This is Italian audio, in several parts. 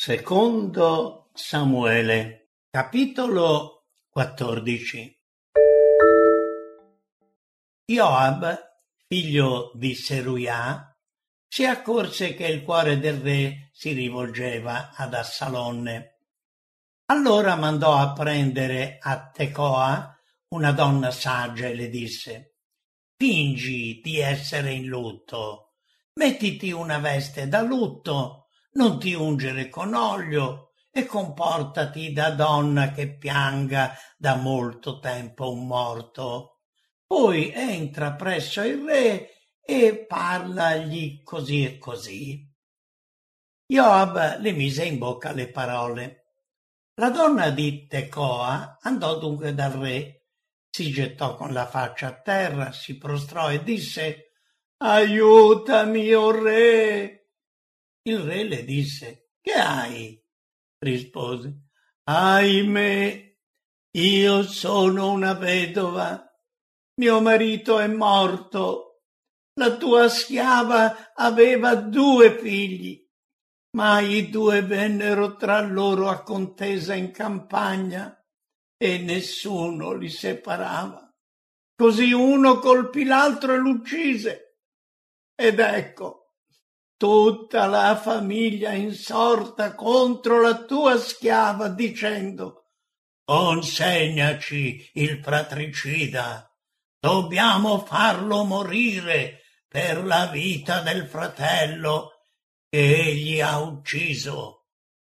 Secondo Samuele, capitolo 14. Joab, figlio di Seruia, si accorse che il cuore del re si rivolgeva ad Assalonne. Allora mandò a prendere a Tecoa una donna saggia e le disse: «Fingi di essere in lutto, mettiti una veste da lutto, non ti ungere con olio e comportati da donna che pianga da molto tempo un morto. Poi entra presso il re e parlagli così e così». Joab le mise in bocca le parole. La donna di Tecoa andò dunque dal re, si gettò con la faccia a terra, si prostrò e disse: «Aiutami, o re!» Il re le disse: «Che hai?» Rispose: «Ahimè, io sono una vedova. Mio marito è morto. La tua schiava aveva 2 figli, ma i 2 vennero tra loro a contesa in campagna e nessuno li separava. Così uno colpì l'altro e l'uccise. Ed ecco, tutta la famiglia insorta contro la tua schiava, dicendo: «Consegnaci il fratricida, dobbiamo farlo morire per la vita del fratello che egli ha ucciso».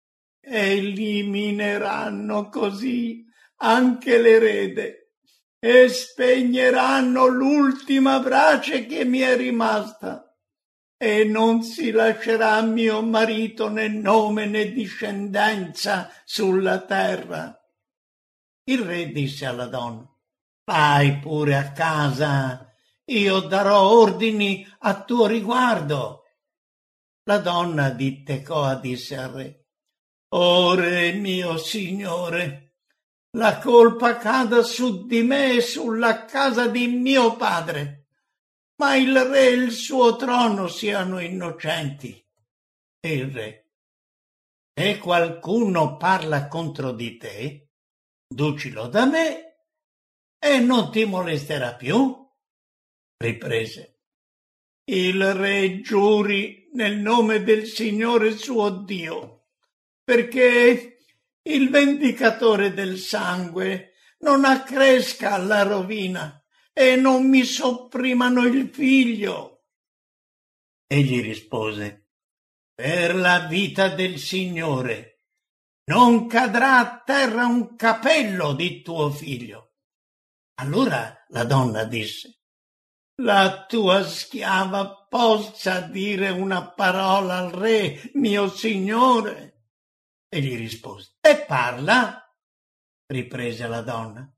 Elimineranno così anche l'erede e spegneranno l'ultima brace che mi è rimasta, e non si lascerà mio marito né nome né discendenza sulla terra. Il re disse alla donna: «Vai pure a casa, io darò ordini a tuo riguardo». La donna di Tecoa disse al re: «O re mio signore, la colpa cada su di me e sulla casa di mio padre, ma il re e il suo trono siano innocenti». E il re: «Se qualcuno parla contro di te, ducilo da me e non ti molesterà più». Riprese: «Il re giuri nel nome del Signore suo Dio, perché il vendicatore del sangue non accresca la rovina e non mi sopprimano il figlio». Egli rispose: «Per la vita del Signore non cadrà a terra un capello di tuo figlio». Allora la donna disse: «La tua schiava possa dire una parola al re, mio signore?» Egli rispose: «E parla». Riprese la donna: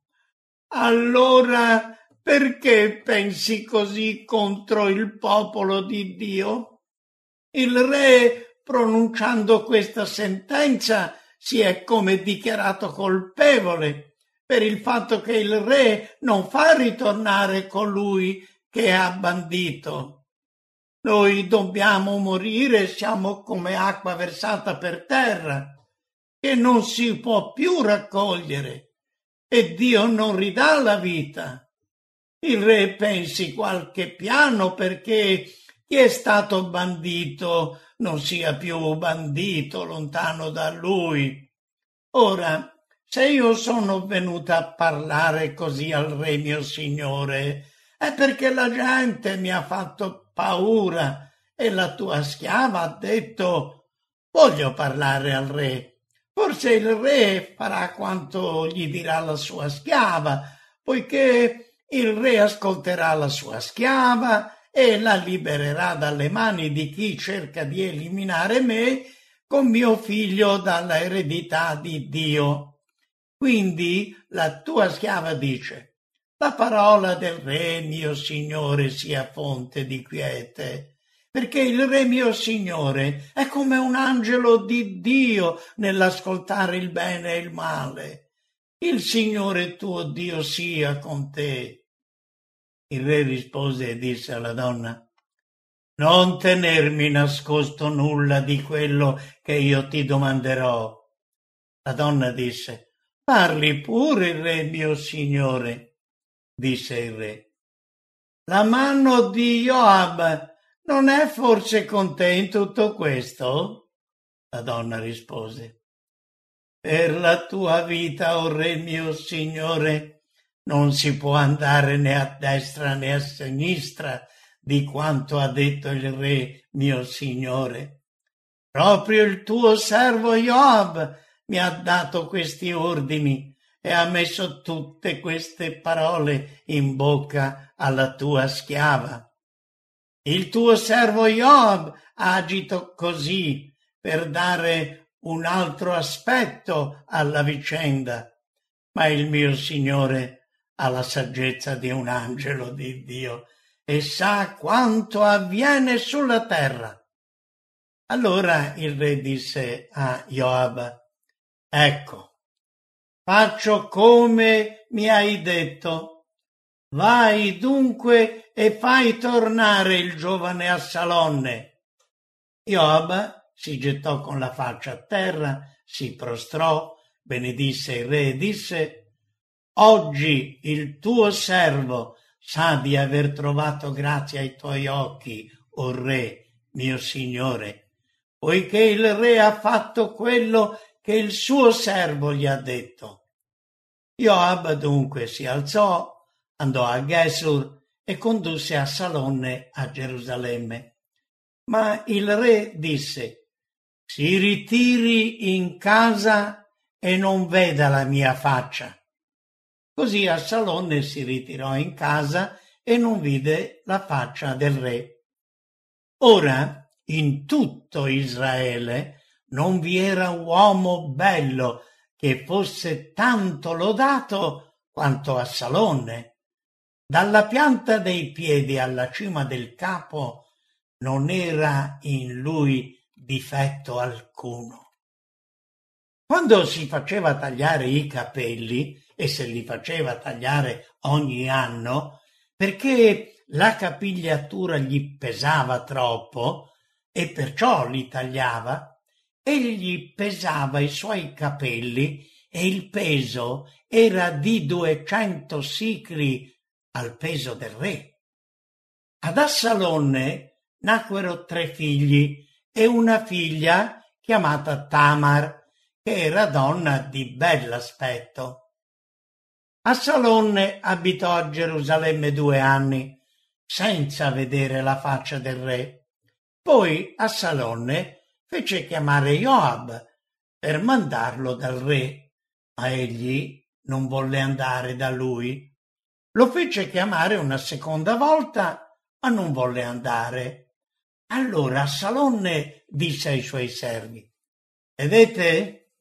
«Allora perché pensi così contro il popolo di Dio? Il re, pronunciando questa sentenza, si è come dichiarato colpevole per il fatto che il re non fa ritornare colui che ha bandito. Noi dobbiamo morire, siamo come acqua versata per terra, che non si può più raccogliere, e Dio non ridà la vita. Il re pensi qualche piano perché chi è stato bandito non sia più bandito lontano da lui. Ora, se io sono venuta a parlare così al re mio signore, è perché la gente mi ha fatto paura e la tua schiava ha detto: voglio parlare al re. Forse il re farà quanto gli dirà la sua schiava, poiché il re ascolterà la sua schiava e la libererà dalle mani di chi cerca di eliminare me con mio figlio dalla eredità di Dio. Quindi la tua schiava dice: la parola del re mio signore sia fonte di quiete, perché il re mio signore è come un angelo di Dio nell'ascoltare il bene e il male. Il Signore tuo Dio sia con te». Il re rispose e disse alla donna: non tenermi nascosto nulla di quello che io ti domanderò. La donna disse: parli pure, re mio signore. Disse il re: la mano di Joab non è forse con te in tutto questo? La donna rispose: per la tua vita, o re mio signore, non si può andare né a destra né a sinistra di quanto ha detto il re mio signore. Proprio il tuo servo Joab mi ha dato questi ordini e ha messo tutte queste parole in bocca alla tua schiava. Il tuo servo Joab ha agito così per dare un altro aspetto alla vicenda, ma il mio signore ha la saggezza di un angelo di Dio e sa quanto avviene sulla terra. Allora il re disse a Joab: ecco, faccio come mi hai detto. Vai dunque e fai tornare il giovane Assalonne. Joab si gettò con la faccia a terra, si prostrò, benedisse il re e disse: oggi il tuo servo sa di aver trovato grazia ai tuoi occhi, o re, mio signore, poiché il re ha fatto quello che il suo servo gli ha detto. Joab dunque si alzò, andò a Gesur e condusse Assalonne a Gerusalemme. Ma il re disse: si ritiri in casa e non veda la mia faccia. Così Assalonne si ritirò in casa e non vide la faccia del re. Ora, in tutto Israele non vi era uomo bello che fosse tanto lodato quanto Assalonne. Dalla pianta dei piedi alla cima del capo non era in lui difetto alcuno. Quando si faceva tagliare i capelli, e se li faceva tagliare ogni anno, perché la capigliatura gli pesava troppo, e perciò li tagliava, egli pesava i suoi capelli e il peso era di 200 sicli al peso del re. Ad Assalonne nacquero 3 figli e una figlia chiamata Tamar, che era donna di bell'aspetto. Assalonne abitò a Gerusalemme 2 anni, senza vedere la faccia del re. Poi Assalonne fece chiamare Joab per mandarlo dal re, ma egli non volle andare da lui. Lo fece chiamare una seconda volta, ma non volle andare. Allora Assalonne disse ai suoi servi: Vedete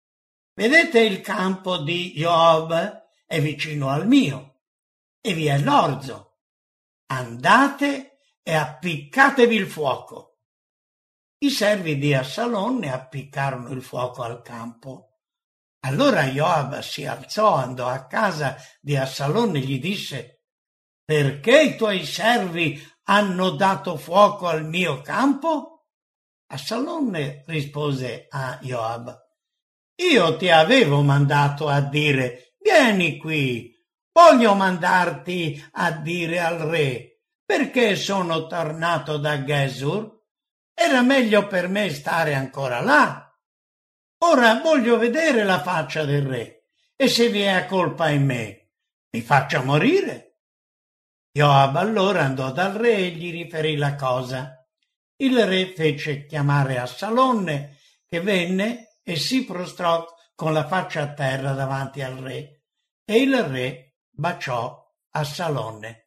il campo di Joab è vicino al mio, e vi è l'orzo. Andate e appiccatevi il fuoco. I servi di Assalonne appiccarono il fuoco al campo. Allora Joab si alzò, andò a casa di Assalonne e gli disse: perché i tuoi servi hanno dato fuoco al mio campo? Assalonne rispose a Joab: io ti avevo mandato a dire: vieni qui, voglio mandarti a dire al re perché sono tornato da Gesur. Era meglio per me stare ancora là. Ora voglio vedere la faccia del re e se vi è colpa in me, mi faccia morire. Joab allora andò dal re e gli riferì la cosa. Il re fece chiamare Assalonne, che venne e si prostrò con la faccia a terra davanti al re, e il re baciò Assalonne.